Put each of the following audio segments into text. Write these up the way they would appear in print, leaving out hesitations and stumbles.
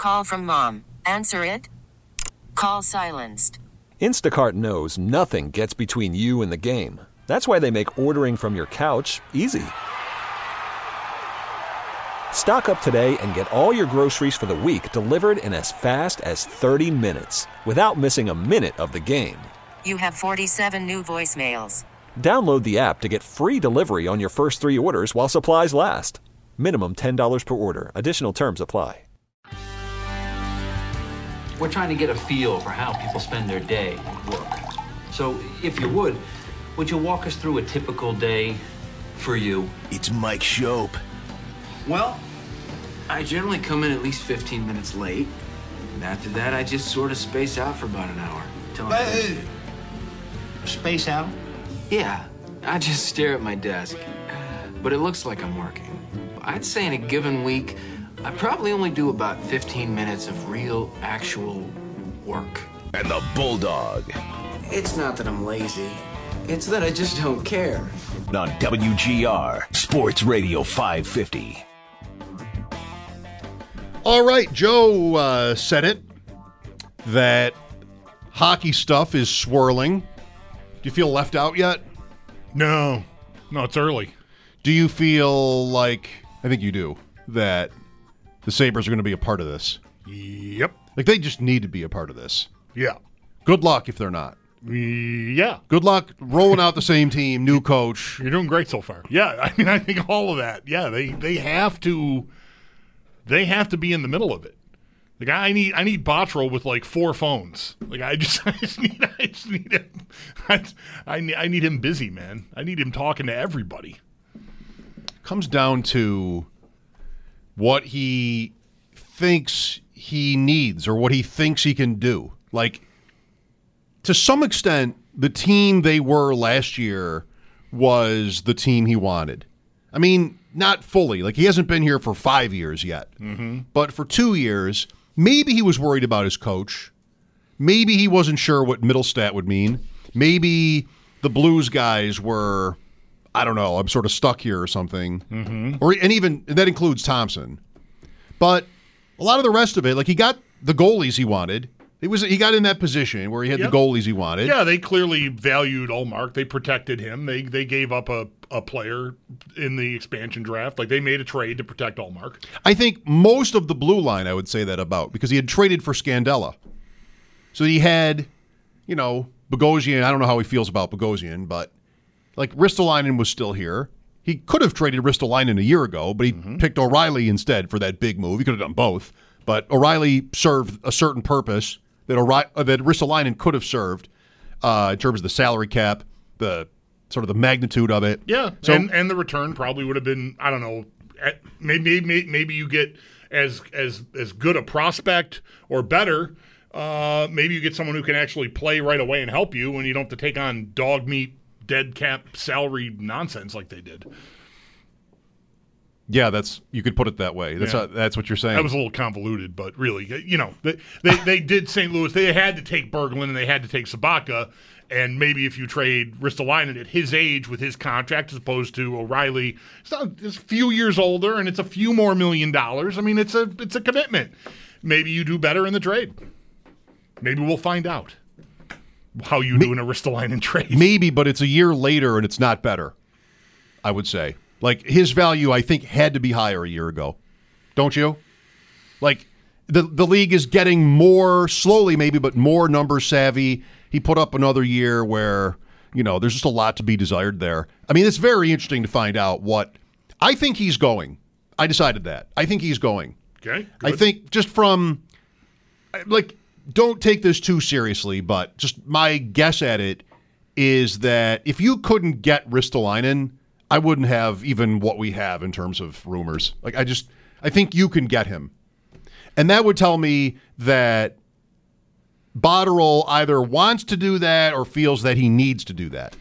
call from mom. Answer it. Call silenced. Instacart knows nothing gets between you and the game. That's why they make ordering from your couch easy. Stock up today and get all your groceries for the week delivered in as fast as 30 minutes without missing a minute of the game. You have 47 new voicemails. Download the app to get free delivery on your first 3 orders while supplies last. Minimum $10 per order. Additional terms apply. We're trying to get a feel for how people spend their day at work. So, if you would you walk us through a typical day for you? It's Mike Shope. Well, I generally come in at least 15 minutes late. And after that, I just sort of space out for about an hour. Space out? Yeah, I just stare at my desk. But it looks like I'm working. I'd say in a given week, I probably only do about 15 minutes of real, actual work. And the Bulldog. It's not that I'm lazy. It's that I just don't care. On WGR, Sports Radio 550. All right, Joe said it, that hockey stuff is swirling. Do you feel left out yet? No, it's early. Do you feel like, I think you do, that the Sabres are going to be a part of this? Yep. Like, they just need to be a part of this. Yeah. Good luck if they're not. Yeah. Good luck rolling out the same team, new coach. You're doing great so far. Yeah, I mean, I think all of that. Yeah, they have to be in the middle of it. Like, I need Botterill with like 4 phones. Like, I just need him. I need him busy, man. I need him talking to everybody. Comes down to what he thinks he needs or what he thinks he can do. Like, to some extent, the team they were last year was the team he wanted. I mean, not fully. Like, he hasn't been here for 5 years yet. Mm-hmm. But for 2 years, maybe he was worried about his coach. Maybe he wasn't sure what Middlestat would mean. Maybe the Blues guys were, I don't know, I'm sort of stuck here or something. Mm-hmm. And even, that includes Thompson. But a lot of the rest of it, like, he got the goalies he wanted. He got in that position where he had the goalies he wanted. Yeah, they clearly valued Ullmark. They protected him. They gave up a player in the expansion draft. Like, they made a trade to protect Ullmark. I think most of the blue line I would say that about, because he had traded for Scandella. So he had, Bogosian. I don't know how he feels about Bogosian, but like, Ristolainen was still here. He could have traded Ristolainen a year ago, but he picked O'Reilly instead for that big move. He could have done both. But O'Reilly served a certain purpose that Ristolainen could have served in terms of the salary cap, the sort of the magnitude of it. Yeah, so, and the return probably would have been, I don't know, maybe you get as good a prospect or better. Maybe you get someone who can actually play right away and help you, and you don't have to take on dog meat, dead cap salary nonsense like they did. Yeah, you could put it that way. That's what you're saying. That was a little convoluted, but really, they did St. Louis. They had to take Berglund and they had to take Sabaka, and maybe if you trade Ristolainen at his age with his contract as opposed to O'Reilly, it's a few years older and it's a few more $1 million. I mean, it's a commitment. Maybe you do better in the trade. Maybe we'll find out how you do in a Ristolainen trade. Maybe, but it's a year later and it's not better, I would say. Like, his value, I think, had to be higher a year ago. Don't you? Like, the league is getting more, slowly maybe, but more number savvy. He put up another year where, there's just a lot to be desired there. I mean, it's very interesting to find out what – I think he's going. I decided that. I think he's going. Okay, good. I think just from – like, don't take this too seriously, but just my guess at it is that if you couldn't get Ristolainen – I wouldn't have even what we have in terms of rumors. Like, I think you can get him. And that would tell me that Botterill either wants to do that or feels that he needs to do that.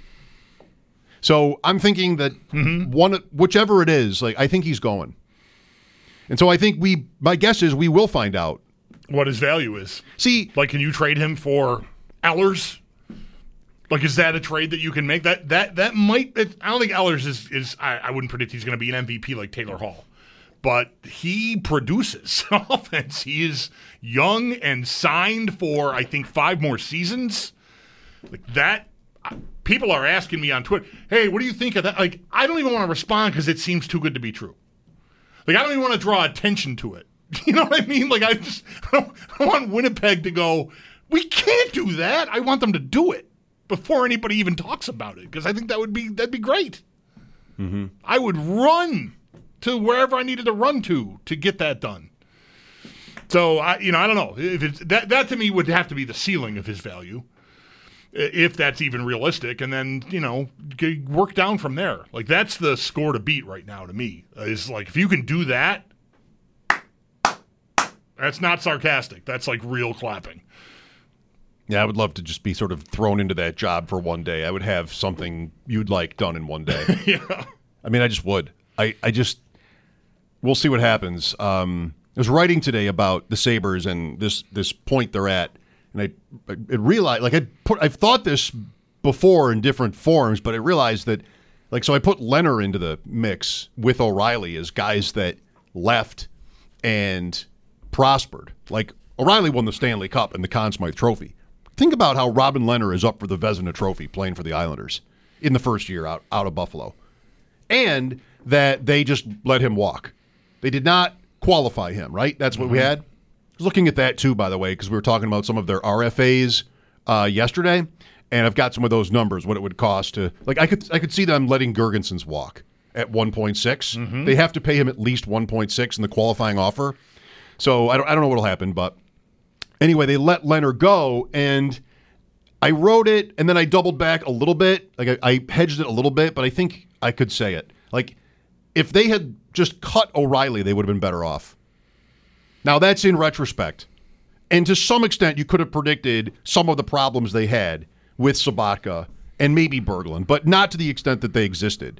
So I'm thinking that whichever it is, like, I think he's going. And so I think my guess is we will find out what his value is. See, like, can you trade him for Ehlers? Like, is that a trade that you can make? That might. I don't think Ehlers is. I wouldn't predict he's going to be an MVP like Taylor Hall, but he produces offense. He is young and signed for, I think, 5 more seasons. Like that, people are asking me on Twitter, hey, what do you think of that? Like, I don't even want to respond because it seems too good to be true. Like, I don't even want to draw attention to it. You know what I mean? Like, I don't want Winnipeg to go, we can't do that. I want them to do it before anybody even talks about it, because I think that'd be great. Mm-hmm. I would run to wherever I needed to run to get that done. So, I don't know. If it's, that to me would have to be the ceiling of his value, if that's even realistic, and then, work down from there. Like, that's the score to beat right now to me. Is like, if you can do that, that's not sarcastic. That's like real clapping. Yeah, I would love to just be sort of thrown into that job for one day. I would have something you'd like done in one day. Yeah. I mean, I just would. I just, we'll see what happens. I was writing today about the Sabres and this point they're at, and I realized, like, I've thought this before in different forms, but I realized that, like, so I put Leonard into the mix with O'Reilly as guys that left and prospered. Like, O'Reilly won the Stanley Cup and the Conn Smythe Trophy. Think about how Robin Leonard is up for the Vezina Trophy playing for the Islanders in the first year out of Buffalo. And that they just let him walk. They did not qualify him, right? That's what we had. I was looking at that too, by the way, because we were talking about some of their RFAs yesterday, and I've got some of those numbers, what it would cost to, like, I could see them letting Girgensons walk at 1.6. Mm-hmm. They have to pay him at least 1.6 in the qualifying offer. So I don't know what'll happen, but anyway, they let Leonard go, and I wrote it, and then I doubled back a little bit. Like, I hedged it a little bit, but I think I could say it. Like, if they had just cut O'Reilly, they would have been better off. Now, that's in retrospect. And to some extent, you could have predicted some of the problems they had with Sabatka and maybe Berglund, but not to the extent that they existed.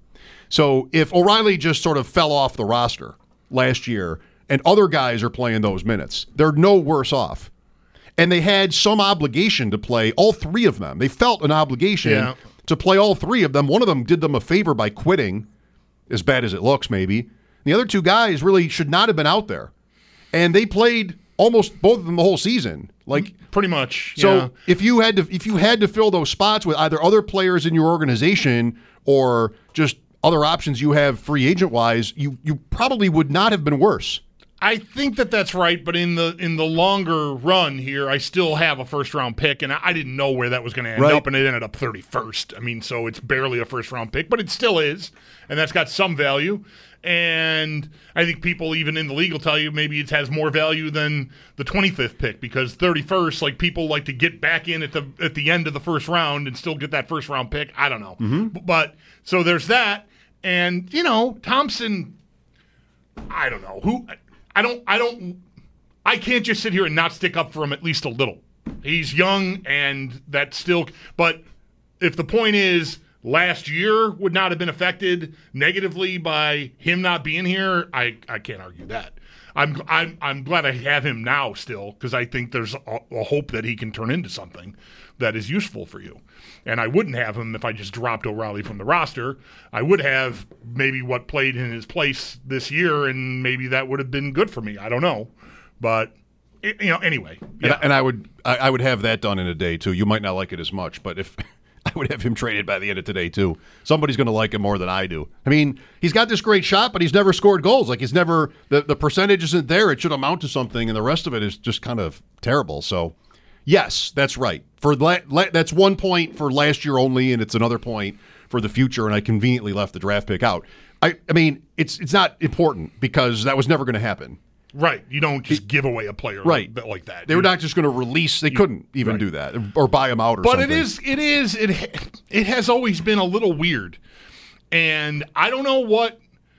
So if O'Reilly just sort of fell off the roster last year and other guys are playing those minutes, they're no worse off. And they had some obligation to play all 3 of them. They felt an obligation to play all 3 of them. One of them did them a favor by quitting, as bad as it looks maybe. The other 2 guys really should not have been out there. And they played almost both of them the whole season. Like, pretty much. So if you had to fill those spots with either other players in your organization or just other options you have free agent wise, you probably would not have been worse. I think that's right, but in the longer run here, I still have a first-round pick, and I didn't know where that was going to end up, and it ended up 31st. I mean, so it's barely a first-round pick, but it still is, and that's got some value. And I think people even in the league will tell you maybe it has more value than the 25th pick, because 31st, like, people like to get back in at the end of the first round and still get that first-round pick. I don't know. Mm-hmm. But so there's that, and, Thompson, I don't know. I can't just sit here and not stick up for him at least a little. He's young, and that's still, but if the point is last year would not have been affected negatively by him not being here, I can't argue that. I'm glad I have him now still, because I think there's a hope that he can turn into something that is useful for you. And I wouldn't have him if I just dropped O'Reilly from the roster. I would have maybe what played in his place this year, and maybe that would have been good for me. I don't know. But, anyway. Yeah. And I would have that done in a day, too. You might not like it as much, but if I would have him traded by the end of today, too. Somebody's going to like him more than I do. I mean, he's got this great shot, but he's never scored goals. Like, he's never – the percentage isn't there. It should amount to something, and the rest of it is just kind of terrible. So, yes, that's right. That's 1 point for last year only, and it's another point for the future, and I conveniently left the draft pick out. I mean, it's not important because that was never going to happen. Right. You don't just give away a player like that. They were not just going to release. They couldn't even do that or buy him out or something. But it has always been a little weird. And I don't know what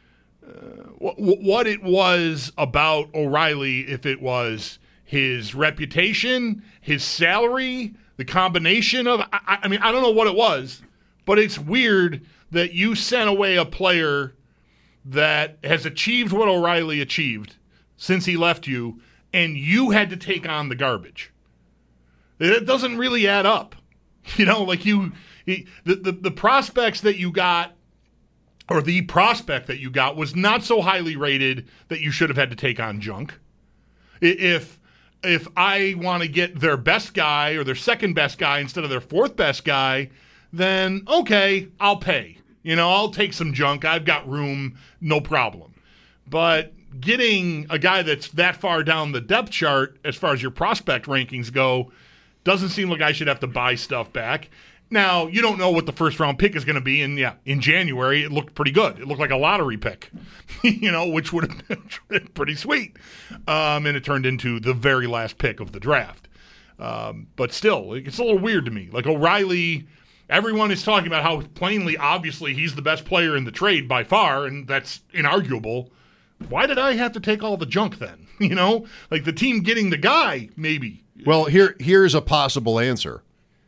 it was about O'Reilly, if it was his reputation, his salary, the combination of, I mean, I don't know what it was, but it's weird that you sent away a player that has achieved what O'Reilly achieved since he left you, and you had to take on the garbage. It doesn't really add up. The prospects that you got or the prospect that you got was not so highly rated that you should have had to take on junk. If I want to get their best guy or their second best guy instead of their fourth best guy, then okay, I'll pay. I'll take some junk. I've got room, no problem. But getting a guy that's that far down the depth chart as far as your prospect rankings go doesn't seem like I should have to buy stuff back. Now, you don't know what the first-round pick is going to be, and in January, it looked pretty good. It looked like a lottery pick, which would have been pretty sweet. And it turned into the very last pick of the draft. But still, it's a little weird to me. Like O'Reilly, everyone is talking about how plainly, obviously, he's the best player in the trade by far, and that's inarguable. Why did I have to take all the junk then? Like the team getting the guy, maybe. Well, here's a possible answer.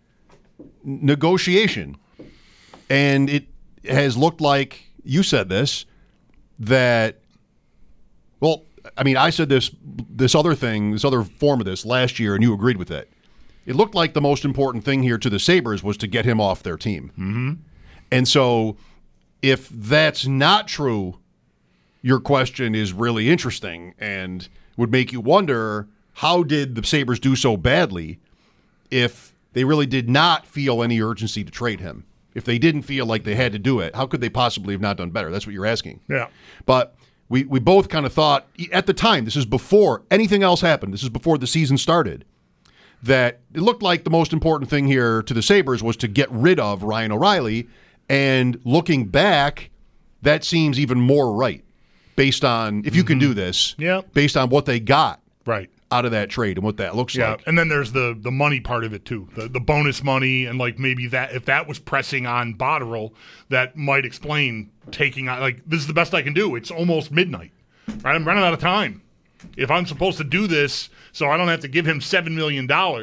Negotiation. And it has looked like, you said this, that, well, I mean, I said this other form of this last year, and you agreed with it. It looked like the most important thing here to the Sabres was to get him off their team. Mm-hmm. And so if that's not true, your question is really interesting and would make you wonder, how did the Sabres do so badly if they really did not feel any urgency to trade him? If they didn't feel like they had to do it, how could they possibly have not done better? That's what you're asking. Yeah. But we both kind of thought, at the time, this is before anything else happened, this is before the season started, that it looked like the most important thing here to the Sabres was to get rid of Ryan O'Reilly. And looking back, that seems even more right, based on, if you can do this, based on what they got out of that trade and what that looks like. And then there's the money part of it too, the bonus money, and like maybe that if that was pressing on Botterill, that might explain taking on, like, this is the best I can do. It's almost midnight, right? I'm running out of time. If I'm supposed to do this so I don't have to give him $7 million,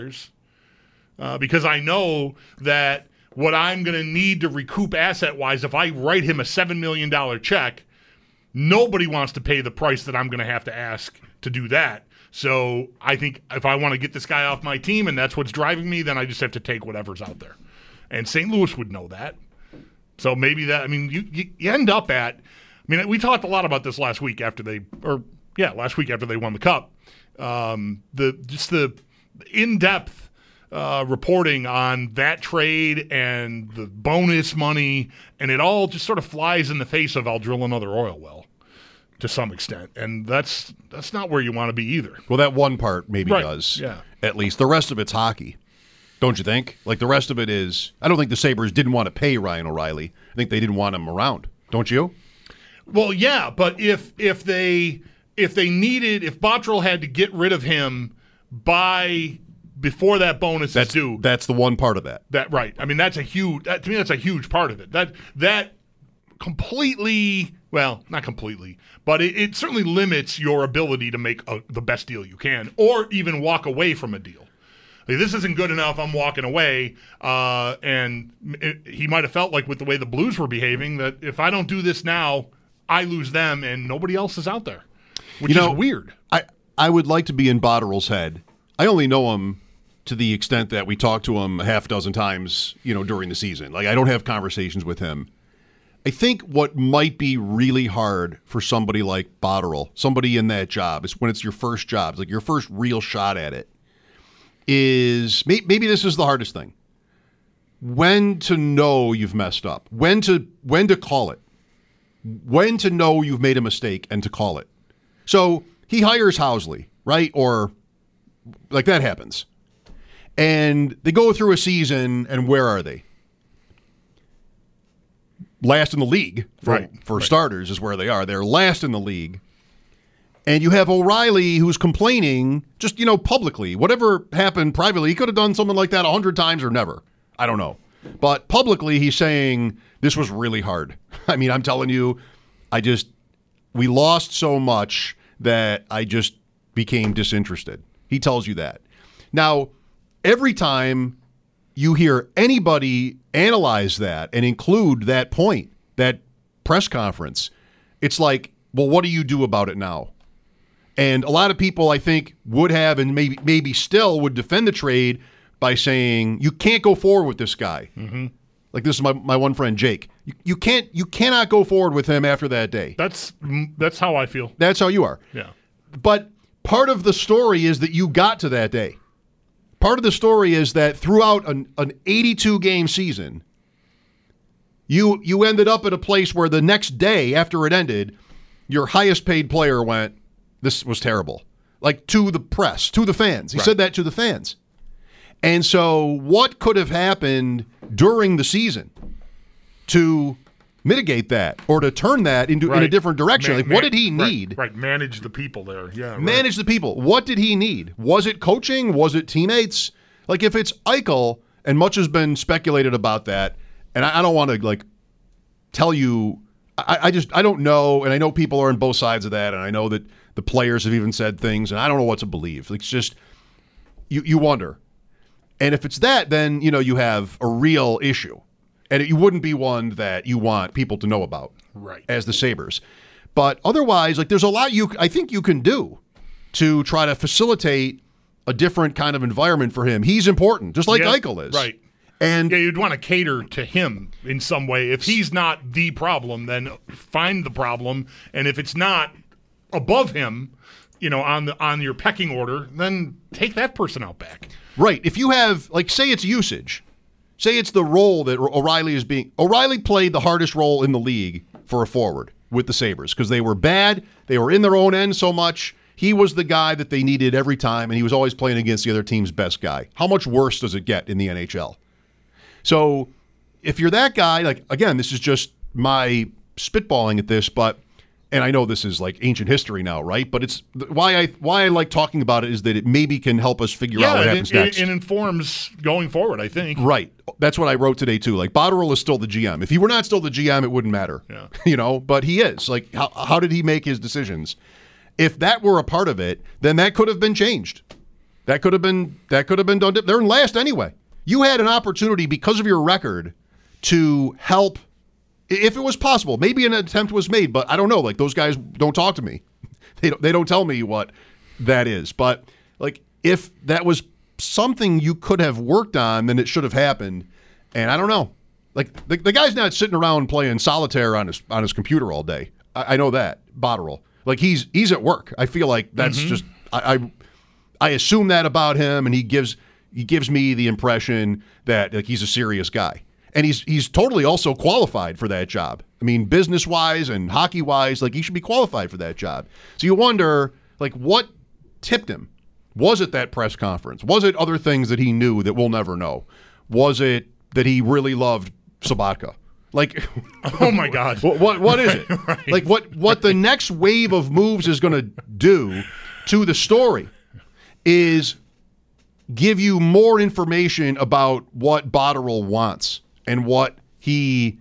because I know that what I'm going to need to recoup asset-wise, if I write him a $7 million check, nobody wants to pay the price that I'm going to have to ask to do that. So I think if I want to get this guy off my team and that's what's driving me, then I just have to take whatever's out there. And St. Louis would know that. So maybe that, I mean, you end up at, I mean, we talked a lot about this last week after they won the Cup. The in-depth reporting on that trade and the bonus money, and it all just sort of flies in the face of I'll drill another oil well to some extent. And that's not where you want to be either. Well, that one part maybe does. Yeah. At least. The rest of it's hockey. Don't you think? Like, the rest of it is, I don't think the Sabres didn't want to pay Ryan O'Reilly. I think they didn't want him around. Don't you? Well, yeah, but if Botterill had to get rid of him before that bonus is due. That's the one part of that. Right. I mean, to me, that's a huge part of it. That completely, well, not completely, but it certainly limits your ability to make the best deal you can, or even walk away from a deal. Like, this isn't good enough, I'm walking away. And he might have felt like, with the way the Blues were behaving, that if I don't do this now, I lose them and nobody else is out there, which is weird. I would like to be in Botterill's head. I only know him to the extent that we talked to him a half dozen times, during the season. Like, I don't have conversations with him. I think what might be really hard for somebody like Botterill, somebody in that job, is when it's your first job, it's like your first real shot at it, is maybe this is the hardest thing. When to know you've messed up. When to call it. When to know you've made a mistake and to call it. So he hires Housley, right? Or like that happens. And they go through a season, and where are they? Last in the league, for starters, is where they are. They're last in the league. And you have O'Reilly, who's complaining, just, publicly. Whatever happened privately, he could have done something like that 100 times or never. I don't know. But publicly, he's saying, this was really hard. I mean, I'm telling you, we lost so much that I just became disinterested. He tells you that. Now, every time you hear anybody analyze that and include that point, that press conference, it's like, well, what do you do about it now? And a lot of people, I think, would have and maybe still would defend the trade by saying, you can't go forward with this guy. Mm-hmm. Like, this is my one friend, Jake. You cannot go forward with him after that day. That's how I feel. That's how you are. Yeah. But part of the story is that you got to that day. Part of the story is that throughout an 82-game season, you ended up at a place where the next day after it ended, your highest paid player went, this was terrible. Like to the press, to the fans. He said that to the fans. And so what could have happened during the season to mitigate that or to turn that in a different direction? What did he need? Right, manage the people there. Yeah, right. Manage the people. What did he need? Was it coaching? Was it teammates? Like if it's Eichel, and much has been speculated about that, and I don't want to tell you, I don't know, and I know people are on both sides of that, and I know that the players have even said things, and I don't know what to believe. It's just, you wonder. And if it's that, then, you have a real issue. And it wouldn't be one that you want people to know about as the Sabres. But otherwise, there's a lot I think you can do to try to facilitate a different kind of environment for him. He's important, just like Eichel is. Right. And you'd want to cater to him in some way. If he's not the problem, then find the problem. And if it's not above him, on your pecking order, then take that person out back. Right. If you have, say it's usage. Say it's the role that O'Reilly is being... O'Reilly played the hardest role in the league for a forward with the Sabres because they were bad. They were in their own end so much. He was the guy that they needed every time, and he was always playing against the other team's best guy. How much worse does it get in the NHL? So if you're that guy, again, this is just my spitballing at this, and I know this is ancient history now, right? But it's why I like talking about it is that it maybe can help us figure out what happens next. It informs going forward, I think. Right. That's what I wrote today, too. Botterill is still the GM. If he were not still the GM, it wouldn't matter. Yeah. But he is. How did he make his decisions? If that were a part of it, then that could have been changed. That could have been done. They're in last anyway. You had an opportunity because of your record to help. If it was possible, maybe an attempt was made, but I don't know. Those guys don't talk to me. They don't tell me what that is. But if that was something you could have worked on, then it should have happened. And I don't know. The guy's not sitting around playing solitaire on his computer all day. I know that, Botterill. He's at work. I feel like that's just I assume that about him, and he gives me the impression that he's a serious guy. And he's totally also qualified for that job. I mean, business-wise and hockey-wise, he should be qualified for that job. So you wonder, what tipped him? Was it that press conference? Was it other things that he knew that we'll never know? Was it that he really loved Sobotka? Oh my God! What is it? Right. What the next wave of moves is going to do to the story is give you more information about what Botterill wants and what he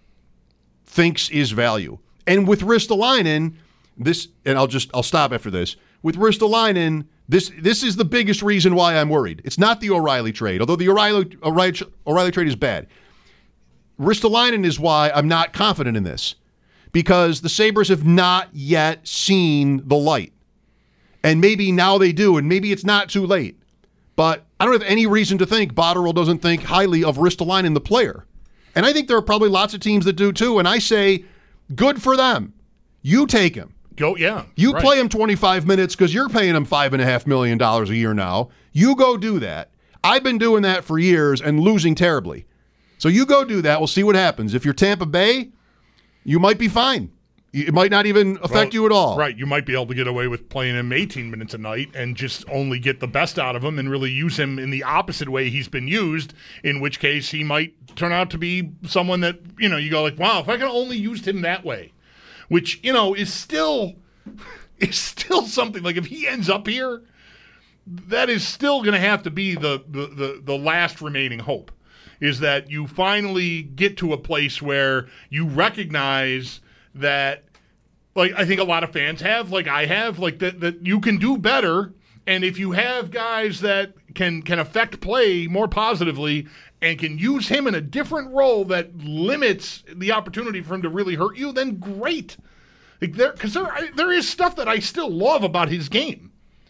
thinks is value. And with Ristolainen, I'll stop after this. With Ristolainen, this is the biggest reason why I'm worried. It's not the O'Reilly trade, although the O'Reilly trade is bad. Ristolainen is why I'm not confident in this, because the Sabres have not yet seen the light. And maybe now they do, and maybe it's not too late. But I don't have any reason to think Botterill doesn't think highly of Ristolainen, the player. And I think there are probably lots of teams that do too, and I say, good for them. You take him. You play him 25 minutes because you're paying him $5.5 million a year now. You go do that. I've been doing that for years and losing terribly. So you go do that. We'll see what happens. If you're Tampa Bay, you might be fine. It might not even affect you at all. Right. You might be able to get away with playing him 18 minutes a night and just only get the best out of him and really use him in the opposite way he's been used, in which case he might turn out to be someone that, you go wow, if I could only used him that way, which, is still something. If he ends up here, that is still going to have to be the last remaining hope, is that you finally get to a place where you recognize that, I think a lot of fans have, I have, that you can do better, and if you have guys that can affect play more positively and can use him in a different role that limits the opportunity for him to really hurt you, then great. Because there is stuff that I still love about his game.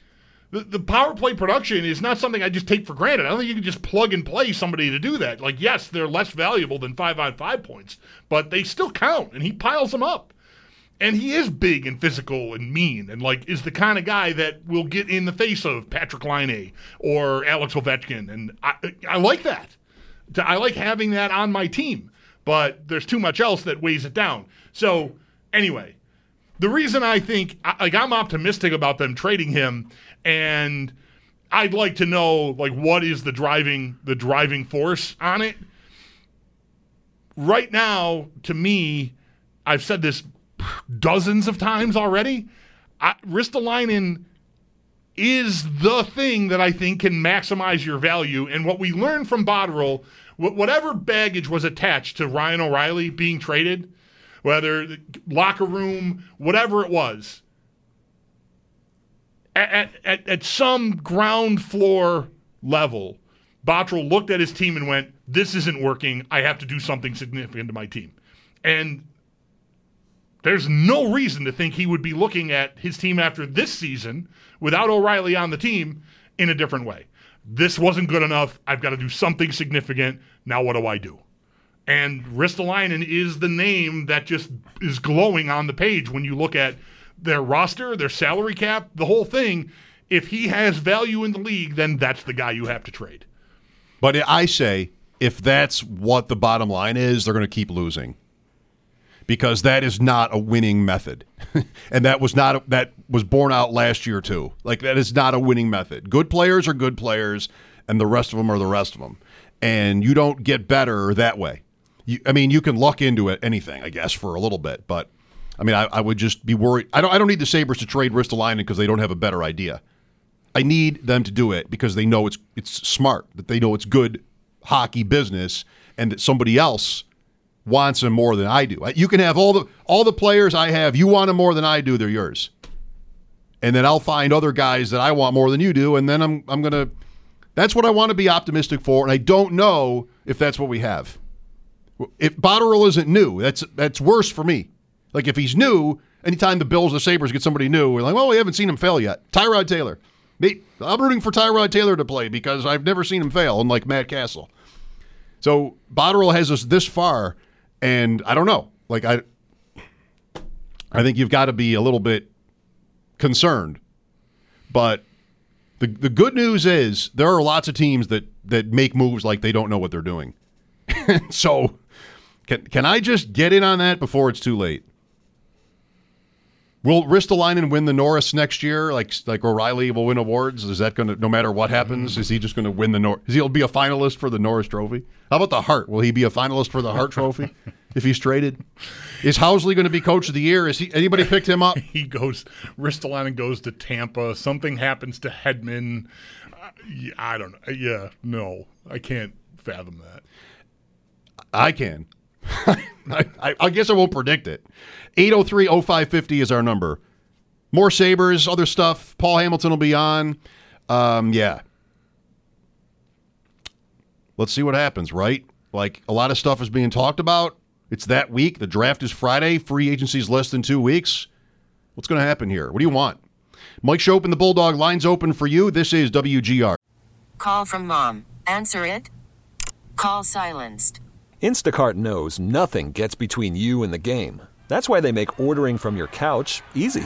the power play production is not something I just take for granted. I don't think you can just plug and play somebody to do that. Like, yes, they're less valuable than 5-on-5 points, but they still count, and he piles them up. And he is big and physical and mean and, like, is the kind of guy that will get in the face of Patrick Laine or Alex Ovechkin. And I like that. I like having that on my team. But there's too much else that weighs it down. So, anyway, the reason I think, I'm optimistic about them trading him, and I'd like to know, like, what is the driving force on it. Right now, to me, I've said this dozens of times already, Ristolainen is the thing that I think can maximize your value. And what we learned from Botterill, whatever baggage was attached to Ryan O'Reilly being traded, whether locker room, whatever it was, at some ground floor level, Botterill looked at his team and went, this isn't working. I have to do something significant to my team. And there's no reason to think he would be looking at his team after this season without O'Reilly on the team in a different way. This wasn't good enough. I've got to do something significant. Now what do I do? And Ristolainen is the name that just is glowing on the page when you look at their roster, their salary cap, the whole thing. If he has value in the league, then that's the guy you have to trade. But I say, if that's what the bottom line is, they're going to keep losing. Because that is not a winning method. And that was borne out last year too. Like, that is not a winning method. Good players are good players, and the rest of them are the rest of them. And you don't get better that way. You can luck into it, anything, I guess, for a little bit. But, I would just be worried. I don't need the Sabres to trade Ristolainen because they don't have a better idea. I need them to do it because they know it's smart, that they know it's good hockey business, and that somebody else wants him more than I do. You can have all the players I have. You want them more than I do, they're yours. And then I'll find other guys that I want more than you do, and then I'm going to – that's what I want to be optimistic for, and I don't know if that's what we have. If Botterill isn't new, that's worse for me. Like, if he's new, anytime the Bills or Sabres get somebody new, we're like, well, we haven't seen him fail yet. Tyrod Taylor. I'm rooting for Tyrod Taylor to play because I've never seen him fail, unlike Matt Castle. So Botterill has us this far – and I don't know. Like, I think you've got to be a little bit concerned. But the good news is there are lots of teams that make moves like they don't know what they're doing. So can I just get in on that before it's too late? Will Ristolainen win the Norris next year? Like O'Reilly will win awards? Is that going to, no matter what happens, is he just going to win the Norris? He'll be a finalist for the Norris Trophy? How about the Hart? Will he be a finalist for the Hart Trophy if he's traded? Is Housley going to be Coach of the Year? Anybody picked him up? Ristolainen goes to Tampa. Something happens to Hedman. I don't know. Yeah, no, I can't fathom that. I can. I guess I won't predict it. 803-0550 is our number. More Sabres, other stuff. Paul Hamilton will be on. Yeah. Let's see what happens, right? Like, a lot of stuff is being talked about. It's that week. The draft is Friday. Free agency's less than 2 weeks. What's going to happen here? What do you want? Mike Schopp and the Bulldog, lines open for you. This is WGR. Call from mom. Answer it. Call silenced. Instacart knows nothing gets between you and the game. That's why they make ordering from your couch easy.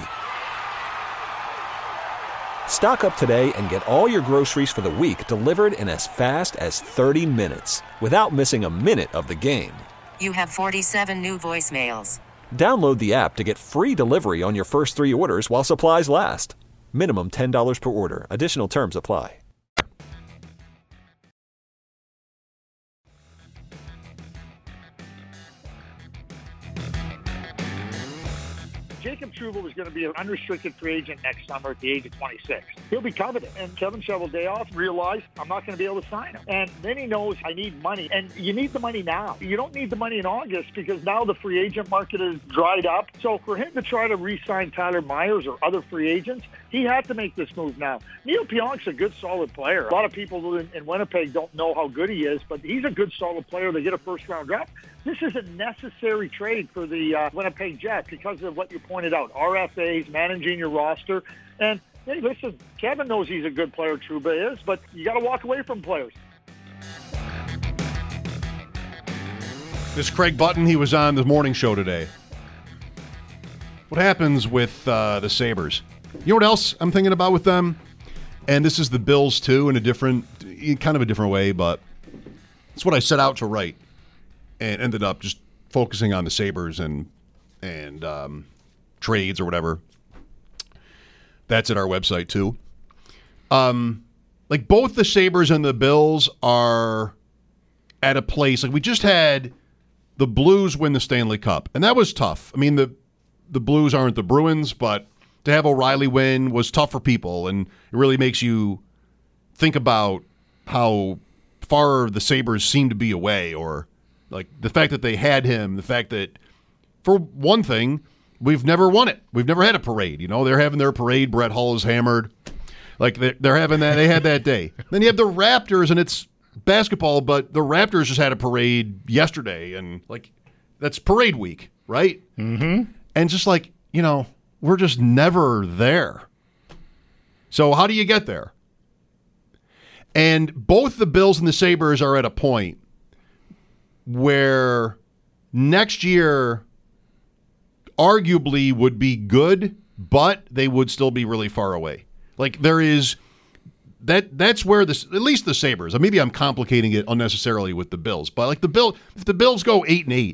Stock up today and get all your groceries for the week delivered in as fast as 30 minutes without missing a minute of the game. You have 47 new voicemails. Download the app to get free delivery on your first 3 orders while supplies last. Minimum $10 per order. Additional terms apply. Jacob Trouba was going to be an unrestricted free agent next summer at the age of 26. He'll be coveted. And Kevin Cheveldayoff realized, I'm not going to be able to sign him. And then he knows, I need money. And you need the money now. You don't need the money in August because now the free agent market is dried up. So for him to try to re-sign Tyler Myers or other free agents, he had to make this move now. Neil Pionk's a good, solid player. A lot of people in Winnipeg don't know how good he is, but he's a good, solid player. They get a first-round draft. This is a necessary trade for the Winnipeg Jets because of what you pointed out, RFAs, managing your roster. And Hey, listen, Kevin knows he's a good player, Trouba is, but you got to walk away from players. This Craig Button, he was on the morning show today. What happens with the Sabres? You know what else I'm thinking about with them? And this is the Bills, too, in kind of a different way, but it's what I set out to write and ended up just focusing on the Sabres and trades or whatever. That's at our website, too. Like, both the Sabres and the Bills are at a place. Like, we just had the Blues win the Stanley Cup, and that was tough. I mean, the Blues aren't the Bruins, but to have O'Reilly win was tough for people, and it really makes you think about how far the Sabres seem to be away, or like the fact that they had him, the fact that, for one thing, we've never won it. We've never had a parade. You know, they're having their parade. Brett Hull is hammered. Like, they're having that. They had that day. Then you have the Raptors, and it's basketball, but the Raptors just had a parade yesterday, and, like, that's parade week, right? Mm-hmm. And just like, you know, we're just never there. So how do you get there? And both the Bills and the Sabres are at a point where next year arguably would be good, but they would still be really far away. Like, there is that's where at least the Sabres. Maybe I'm complicating it unnecessarily with the Bills, but like if the Bills go 8-8,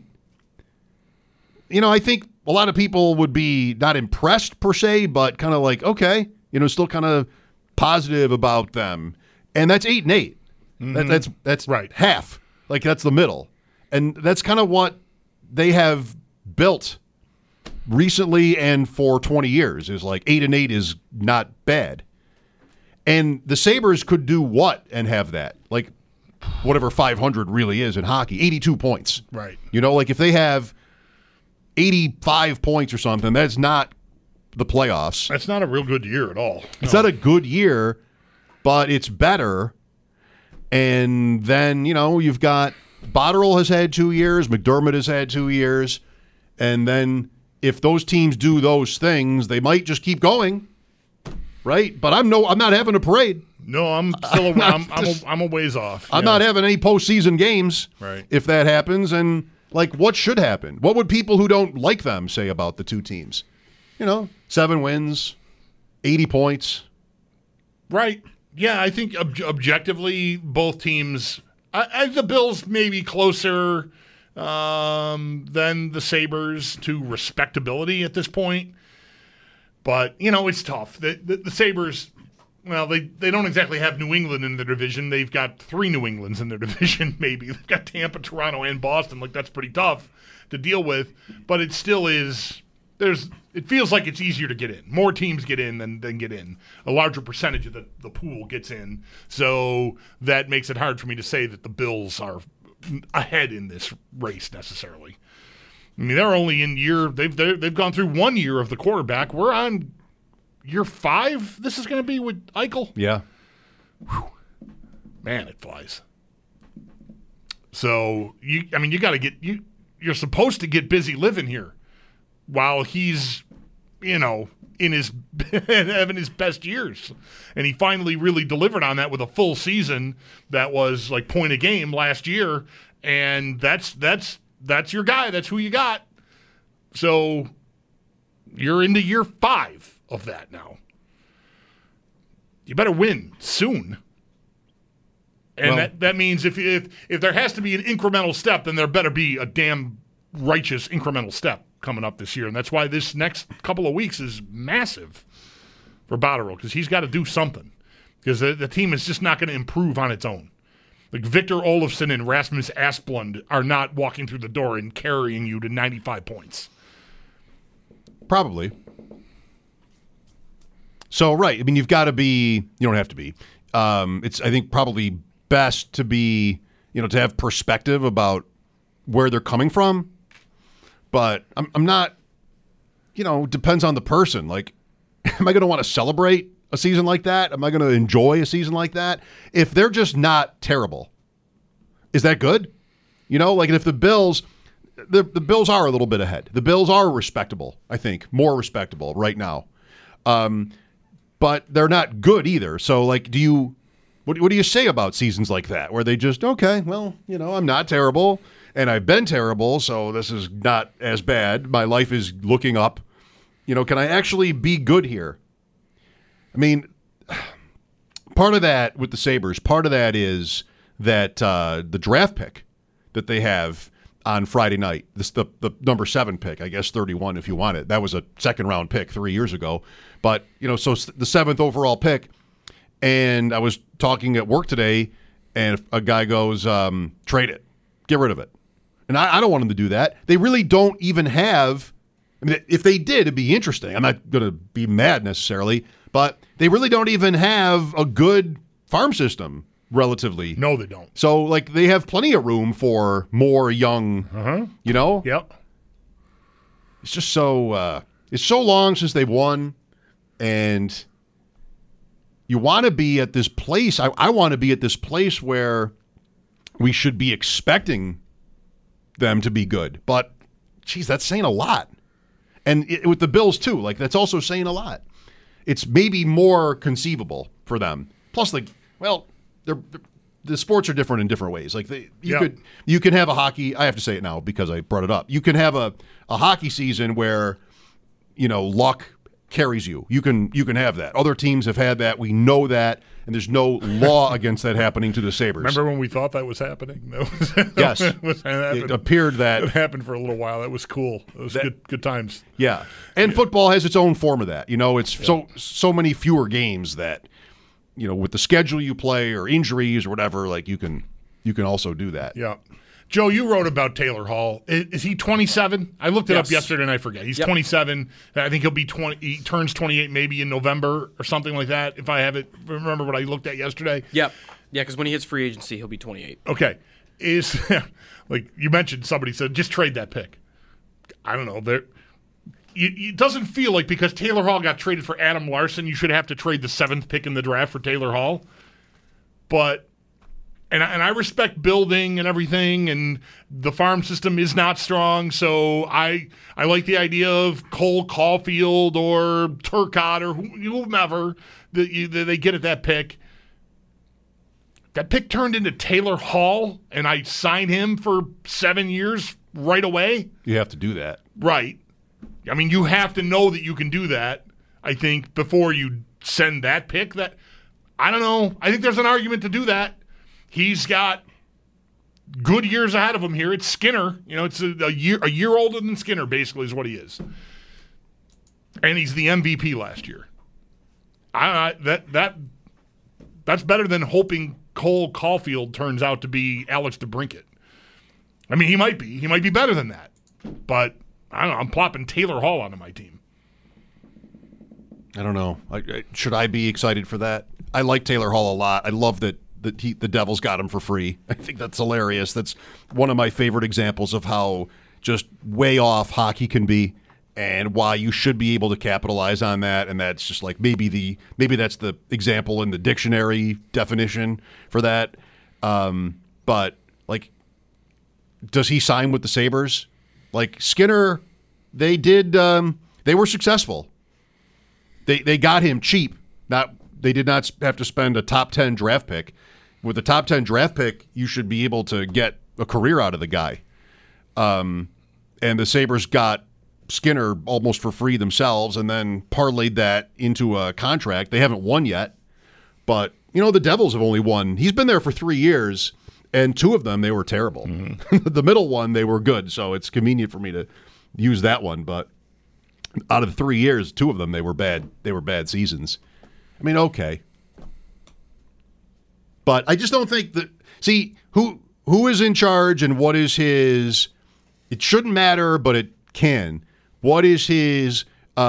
you know, I think a lot of people would be not impressed per se, but kind of like, okay, you know, still kind of positive about them. And that's 8-8. Mm-hmm. That's right. Half. Like, that's the middle. And that's kind of what they have built recently and for 20 years, is like 8-8 is not bad. And the Sabres could do what and have that? Like, whatever 500 really is in hockey, 82 points. Right. You know, like if they have 85 points or something, that's not the playoffs. That's not a real good year at all. It's not a good year, but it's better. And then, you know, you've got Botterill has had 2 years, McDermott has had 2 years, and then if those teams do those things, they might just keep going, right? But I'm not having a parade. No, I'm still I'm a ways off. I'm not having any postseason games, right, if that happens. And like, what should happen? What would people who don't like them say about the two teams? You know, 7 wins, 80 points. Right. Yeah, I think objectively, both teams, the Bills may be closer than the Sabres to respectability at this point. But, you know, it's tough. The Sabres, well, they don't exactly have New England in their division. They've got 3 New Englands in their division, maybe. They've got Tampa, Toronto, and Boston. Like, that's pretty tough to deal with. But it still is, it feels like it's easier to get in. More teams get in than get in. A larger percentage of the pool gets in. So that makes it hard for me to say that the Bills are ahead in this race necessarily. I mean, they're only in they've gone through 1 year of the quarterback. We're on year 5. This is going to be with Eichel. Yeah. Whew. Man, it flies. So you got to you're supposed to get busy living here while he's, you know, having his best years. And he finally really delivered on that with a full season that was like point a game last year. And that's your guy. That's who you got. So you're into year 5 of that now. You better win soon. And well, that means if there has to be an incremental step, then there better be a damn righteous incremental step coming up this year. And that's why this next couple of weeks is massive for Botterill, because he's got to do something. Because the team is just not going to improve on its own. Like Victor Olofsson and Rasmus Asplund are not walking through the door and carrying you to 95 points. Probably. So, right. I mean, you've got to be, you don't have to be. It's, I think, probably best to be, you know, to have perspective about where they're coming from. But I'm not, you know, depends on the person. Like, am I going to want to celebrate a season like that? Am I going to enjoy a season like that? If they're just not terrible, is that good? You know, like if the Bills, the Bills are a little bit ahead. The Bills are respectable, I think, more respectable right now. but they're not good either. So, like, what do you say about seasons like that where they just, okay, well, I'm not terrible and I've been terrible, so this is not as bad. My life is looking up. Can I actually be good here? I mean, part of that with the Sabres, part of that is that the draft pick that they have on Friday night, the number 7 pick, I guess 31 if you want it. That was a second-round pick 3 years ago. But, so the 7th overall pick, and I was talking at work today, and a guy goes, trade it. Get rid of it. And I don't want him to do that. They really don't even have – I mean, if they did, it'd be interesting. I'm not going to be mad necessarily, but they really don't even have a good farm system. Relatively. No, they don't. So, like, they have plenty of room for more young, Yep. It's just so, it's so long since they've won, and you want to be at this place. I want to be at this place where we should be expecting them to be good. But, geez, that's saying a lot. And with the Bills, too, like, that's also saying a lot. It's maybe more conceivable for them. Plus, like, well... the sports are different in different ways. Like you can have a hockey. I have to say it now because I brought it up. You can have a hockey season where luck carries you. You can have that. Other teams have had that. We know that, and there's no law against that happening to the Sabres. Remember when we thought that was happening? Yes, it appeared that it happened for a little while. That was cool. It was good times. Yeah, and football has its own form of that. It's so many fewer games that. With the schedule you play or injuries or whatever, like you can also do that. Yeah. Joe, you wrote about Taylor Hall. Is he 27? I looked it up yesterday and I forget. He's 27. I think he'll be 20. He turns 28 maybe in November or something like that. If I have it, remember what I looked at yesterday? Yep. Yeah, because when he hits free agency, he'll be 28. Okay. Is like you mentioned, somebody said just trade that pick. I don't know. It doesn't feel like because Taylor Hall got traded for Adam Larson, you should have to trade the 7th pick in the draft for Taylor Hall. But and I respect building and everything, and the farm system is not strong, so I like the idea of Cole Caulfield or Turcotte or whomever that they get at that pick. That pick turned into Taylor Hall, and I signed him for 7 years right away. You have to do that. Right. I mean, you have to know that you can do that, I think, before you send that pick. That I don't know. I think there's an argument to do that. He's got good years ahead of him here. It's Skinner. It's a year older than Skinner, basically, is what he is. And he's the MVP last year. That's better than hoping Cole Caulfield turns out to be Alex DeBrincat. I mean, he might be. He might be better than that. But I don't know. I'm plopping Taylor Hall onto my team. I don't know. Should I be excited for that? I like Taylor Hall a lot. I love that the Devils got him for free. I think that's hilarious. That's one of my favorite examples of how just way off hockey can be and why you should be able to capitalize on that. And that's just like maybe that's the example in the dictionary definition for that. But like, does he sign with the Sabres? Like Skinner, they were successful. They got him cheap. They did not have to spend a top 10 draft pick. With a top 10 draft pick, you should be able to get a career out of the guy. And the Sabres got Skinner almost for free themselves and then parlayed that into a contract. They haven't won yet, but the Devils have only won. He's been there for 3 years, and 2 of them they were terrible. Mm-hmm. The middle one they were good, so it's convenient for me to use that one. But out of the 3 years, 2 of them they were bad. They were bad seasons. I mean, okay. But I just don't think that. See, who is in charge and what is his? It shouldn't matter, but it can. What is his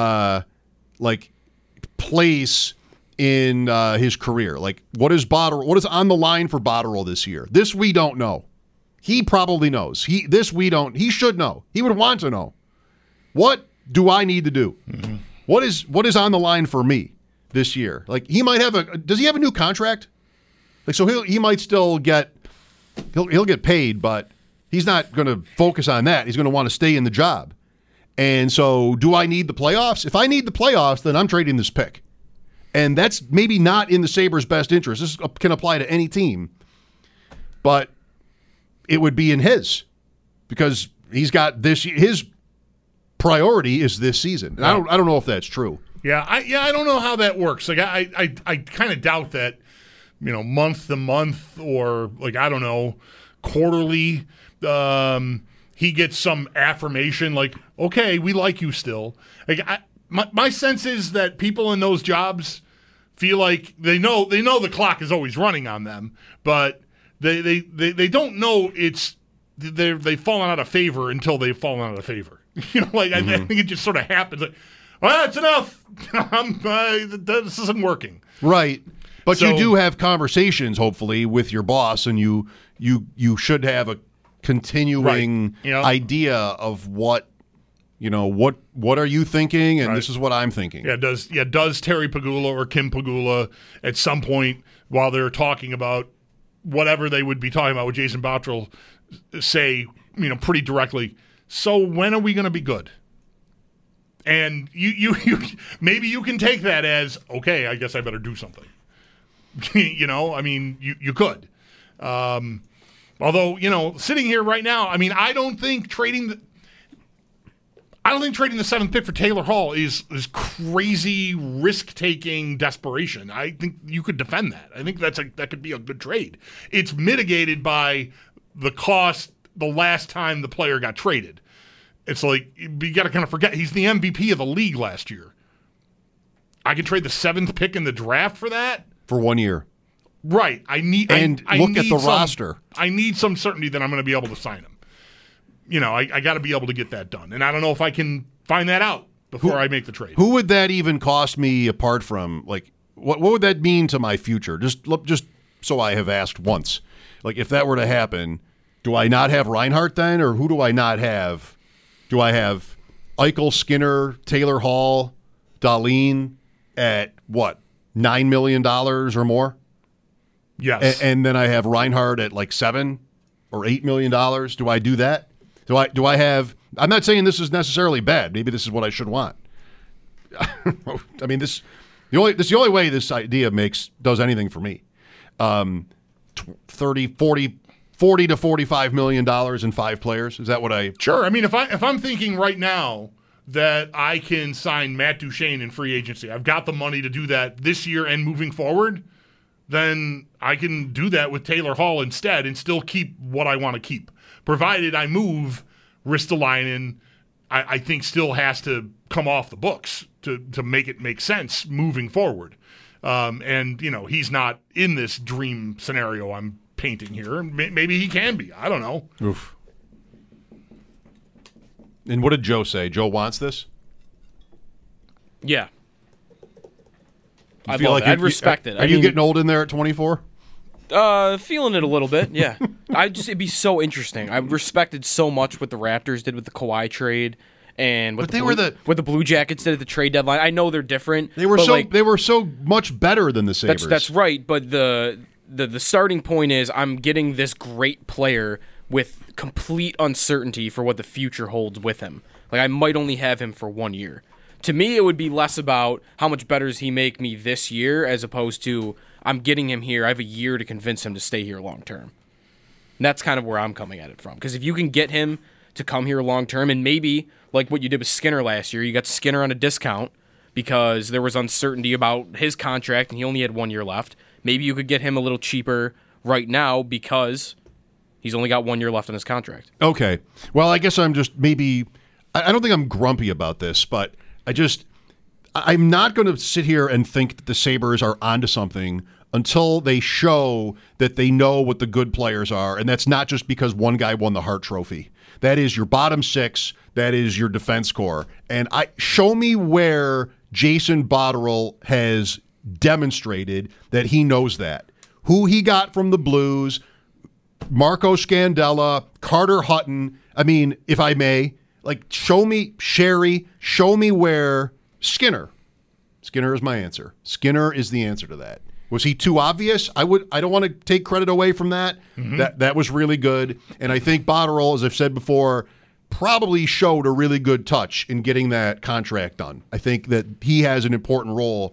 place in his career? Like, what is on the line for Botterill this year? This we don't know. He probably knows. We don't. He should know. He would want to know. What do I need to do? Mm-hmm. What is on the line for me this year? Like, he might have does he have a new contract? Like, so he might still get he'll get paid, but he's not going to focus on that. He's going to want to stay in the job. And so, do I need the playoffs? If I need the playoffs, then I'm trading this pick. And that's maybe not in the Sabres' best interest. This can apply to any team. But it would be in his, because he's got this. His priority is this season. And I don't know if that's true. Yeah, I don't know how that works. Like I kind of doubt that, month to month or I don't know, quarterly. He gets some affirmation like, okay, we like you still. Like my sense is that people in those jobs feel like they know the clock is always running on them, but they don't know they've fallen out of favor until they've fallen out of favor. I think it just sort of happens. Like, well, that's enough. This isn't working. Right. But you do have conversations, hopefully, with your boss, and you should have a continuing idea of what are you thinking, and this is what I'm thinking. Yeah, does Terry Pegula or Kim Pegula at some point while they're talking about whatever they would be talking about with Jason Botterill say, pretty directly, so when are we going to be good? And you maybe you can take that as, okay, I guess I better do something. You could. Although, sitting here right now, I don't think trading the 7th pick for Taylor Hall is crazy risk-taking desperation. I think you could defend that. I think that could be a good trade. It's mitigated by the cost the last time the player got traded. It's like, you got to kind of forget, he's the MVP of the league last year. I can trade the 7th pick in the draft for that? For 1 year. Right. Look at the roster. I need some certainty that I'm going to be able to sign him. I got to be able to get that done. And I don't know if I can find that out before I make the trade. Who would that even cost me apart from, what would that mean to my future? Just so I have asked once. If that were to happen, do I not have Reinhart then? Or who do I not have? Do I have Eichel, Skinner, Taylor Hall, Dahlin at $9 million or more? Yes. And then I have Reinhart at $7 or $8 million. Do I do that? Do I have? I'm not saying this is necessarily bad. Maybe this is what I should want. This the only way this idea does anything for me. 40 to $45 million in 5 players. Is that what I? Sure. If I'm thinking right now that I can sign Matt Duchene in free agency, I've got the money to do that this year and moving forward, then I can do that with Taylor Hall instead and still keep what I want to keep. Provided I move Ristolainen, I think still has to come off the books to make it make sense moving forward. He's not in this dream scenario I'm painting here. Maybe he can be. I don't know. Oof. And what did Joe say? Joe wants this? Yeah. I'd respect it. Are you getting old in there at 24? Feeling it a little bit, yeah. It'd be so interesting. I respected so much what the Raptors did with the Kawhi trade and what the Blue Jackets did at the trade deadline. I know they're different. They were so much better than the Sabres. That's right, but the starting point is I'm getting this great player with complete uncertainty for what the future holds with him. I might only have him for 1 year. To me, it would be less about how much better does he make me this year as opposed to I'm getting him here. I have a year to convince him to stay here long term. And that's kind of where I'm coming at it from. Because if you can get him to come here long term, and maybe like what you did with Skinner last year, you got Skinner on a discount because there was uncertainty about his contract and he only had 1 year left. Maybe you could get him a little cheaper right now because he's only got 1 year left on his contract. Okay. Well, I guess I'm just I don't think I'm grumpy about this, but I'm not going to sit here and think that the Sabres are onto something until they show that they know what the good players are, and that's not just because one guy won the Hart Trophy. That is your bottom 6. That is your defense core. And show me where Jason Botterill has demonstrated that he knows that. Who he got from the Blues, Marco Scandella, Carter Hutton. If I may, show me Sherry, show me where Skinner. Skinner is my answer. Skinner is the answer to that. Was he too obvious? I don't want to take credit away from that. Mm-hmm. That was really good. And I think Botterill, as I've said before, probably showed a really good touch in getting that contract done. I think that he has an important role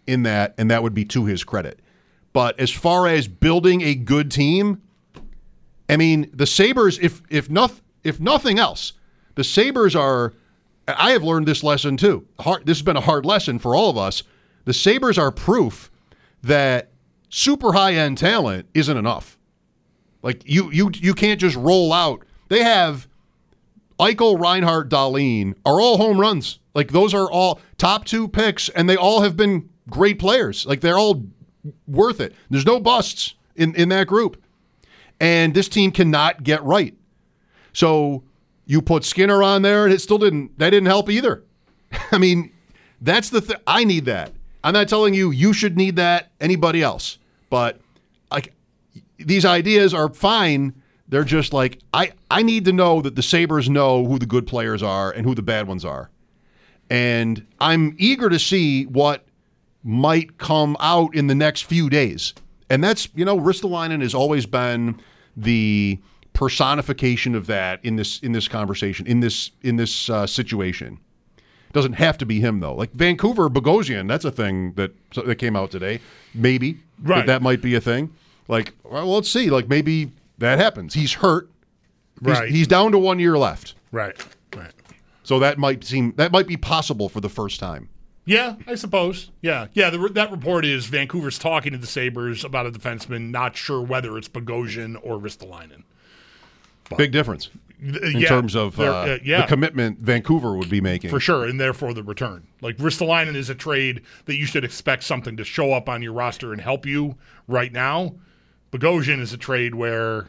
in that, and that would be to his credit. But as far as building a good team, I mean, the Sabres, if nothing else, the Sabres are, I have learned this lesson too. This has been a hard lesson for all of us. The Sabres are proof that super high-end talent isn't enough. Like, you can't just roll out. They have Eichel, Reinhart, Dahlin are all home runs. Like, those are all top 2 picks, and they all have been great players. Like, they're all worth it. There's no busts in that group. And this team cannot get right. So you put Skinner on there, and that didn't help either. I mean, that's the thing. I need that. I'm not telling you should need that, anybody else. But like, these ideas are fine. They're just like, I need to know that the Sabres know who the good players are and who the bad ones are. And I'm eager to see what might come out in the next few days. And that's, Ristolainen has always been the personification of that in this conversation, in this situation. It doesn't have to be him, though. Like Vancouver, Bogosian, that's a thing that came out today. Maybe. Right. That might be a thing. Like, well, let's see. Like, maybe that happens. He's hurt. Right. He's down to 1 year left. Right. So that might be possible for the first time. Yeah, I suppose. Yeah. That report is Vancouver's talking to the Sabres about a defenseman, not sure whether it's Bogosian or Ristolainen. Big difference in terms of the commitment Vancouver would be making. For sure, and therefore the return. Like, Ristolainen is a trade that you should expect something to show up on your roster and help you right now. Bogosian is a trade where,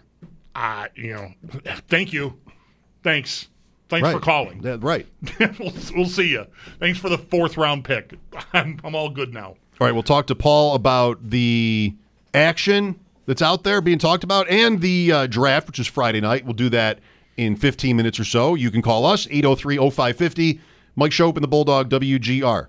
thank you. Thanks for calling. Right. We'll see you. Thanks for the 4th-round pick. I'm all good now. All right, we'll talk to Paul about the action that's out there being talked about and the draft, which is Friday night. We'll do that in 15 minutes or so. You can call us, 803-0550. Mike Schopp and the Bulldog, WGR.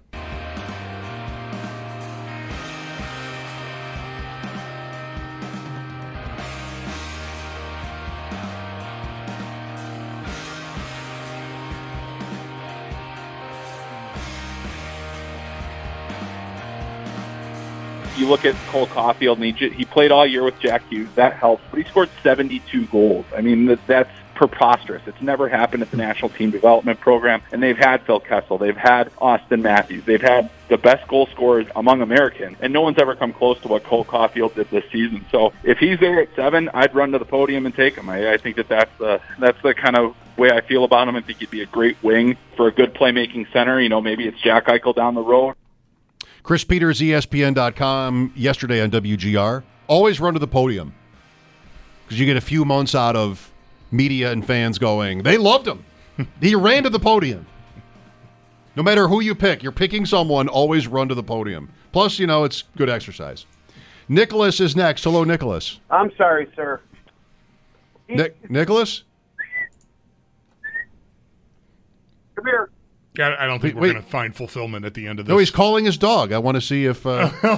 You look at Cole Caulfield, and he played all year with Jack Hughes. That helps. But he scored 72 goals. I mean, that's preposterous. It's never happened at the National Team Development Program. And they've had Phil Kessel. They've had Austin Matthews. They've had the best goal scorers among Americans. And no one's ever come close to what Cole Caulfield did this season. So if he's there at 7, I'd run to the podium and take him. I think that's the kind of way I feel about him. I think he'd be a great wing for a good playmaking center. Maybe it's Jack Eichel down the road. Chris Peters, ESPN.com, yesterday on WGR. Always run to the podium because you get a few months out of media and fans going, they loved him. He ran to the podium. No matter who you pick, you're picking someone, always run to the podium. Plus, it's good exercise. Nicholas is next. Hello, Nicholas. I'm sorry, sir. Nicholas? Come here. I don't think we're going to find fulfillment at the end of this. No, he's calling his dog. I want to see if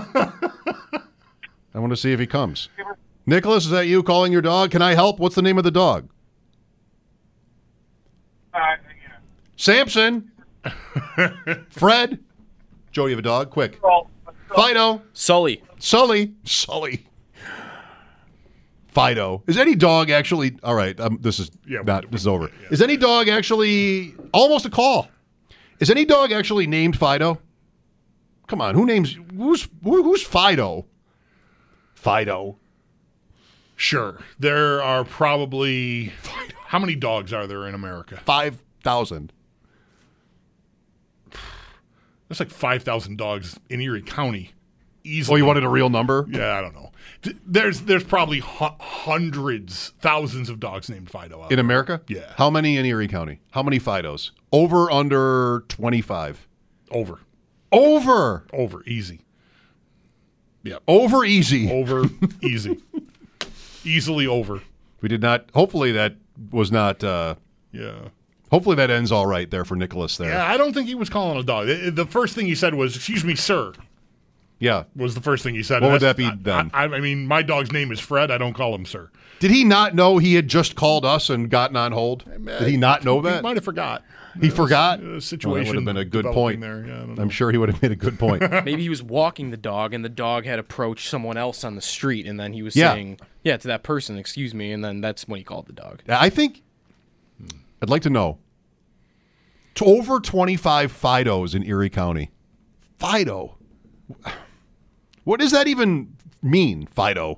he comes. Nicholas, is that you calling your dog? Can I help? What's the name of the dog? Samson. Fred. Joe, you have a dog? Quick. Fido. Sully. Fido. Is any dog actually... All right, this is over. Yeah. Is any dog actually... Almost a call. Is any dog actually named Fido? Come on, who's Fido? Fido. Sure. There are probably... How many dogs are there in America? 5,000. There's like 5,000 dogs in Erie County. Easily. Oh, you wanted a real number? Yeah, I don't know. There's probably hundreds, thousands of dogs named Fido out in America? Yeah. How many in Erie County? How many Fidos? Over, under 25? Over. Easy. Yeah. Over, easy. Easy. Easily over. We did not. Hopefully that was not. Yeah. Hopefully that ends all right there for Nicholas there. Yeah, I don't think he was calling a dog. The first thing he said was, "Excuse me, sir." Yeah. Was the first thing he said. What would that be then? I mean, my dog's name is Fred. I don't call him sir. Did he not know he had just called us and gotten on hold? Did he not know that? He might have forgot. He forgot? Situation that would have been a good point. There. Yeah, I don't know. I'm sure he would have made a good point. Maybe he was walking the dog, and the dog had approached someone else on the street, and then he was saying, to that person, excuse me, and then that's when he called the dog. I think, I'd like to know, to over 25 Fidos in Erie County. Fido. What does that even mean, Fido?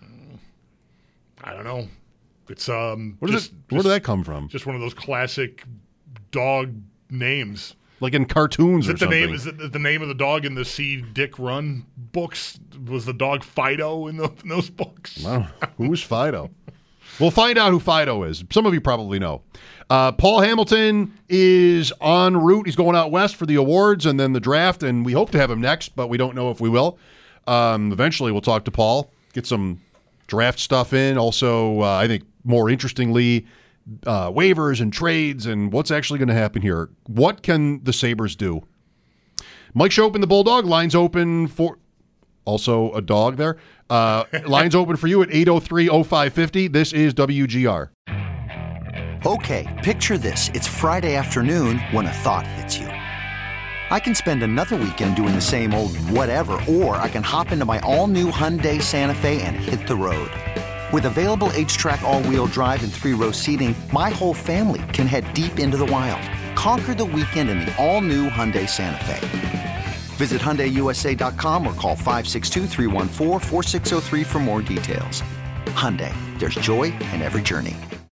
I don't know. It's where did that come from? Just one of those classic dog names, like in cartoons or something. Is it the name of the dog in the See Dick Run books? Was the dog Fido in those books? Wow. Who's Fido? We'll find out who Fido is. Some of you probably know. Paul Hamilton is en route. He's going out west for the awards and then the draft, and we hope to have him next, but we don't know if we will. Eventually, we'll talk to Paul, get some draft stuff in. Also, I think more interestingly, waivers and trades and what's actually going to happen here. What can the Sabres do? Mike Schopp and the Bulldog. Lines open for... Also a dog there. Lines open for you at 803-0550. This is WGR. Okay, picture this. It's Friday afternoon when a thought hits you. I can spend another weekend doing the same old whatever, or I can hop into my all-new Hyundai Santa Fe and hit the road. With available H-Track all-wheel drive and 3-row seating, my whole family can head deep into the wild. Conquer the weekend in the all-new Hyundai Santa Fe. Visit HyundaiUSA.com or call 562-314-4603 for more details. Hyundai, there's joy in every journey.